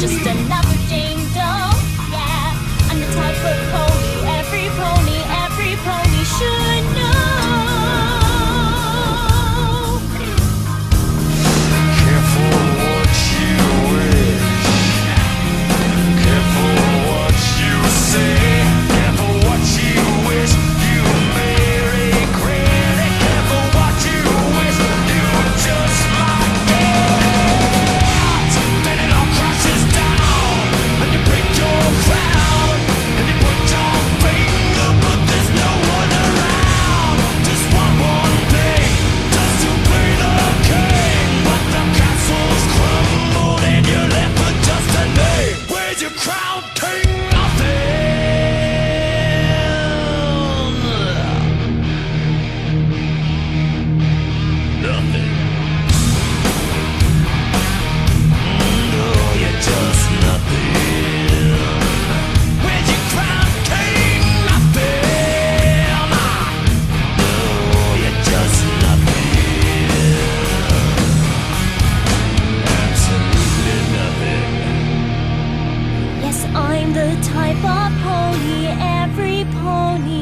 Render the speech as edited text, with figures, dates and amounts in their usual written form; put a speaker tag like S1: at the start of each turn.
S1: just another Jane Doe. Yeah, I'm the type of every pony should know.
S2: Careful what you wish, careful what you say, careful what you wish you may regret it, careful what you wish you just might get. Then it all crashes down, and you break your crown, and you put your finger, but there's no one around. Just one thing, just to play the king, but the castle's crumbled and you're left with just a name. Where's your crown, king? Nothing. No, you're just nothing. Where's your crown, king? Nothing. No, you're just nothing. Absolutely nothing.
S1: Yes, I'm the type of pony every pony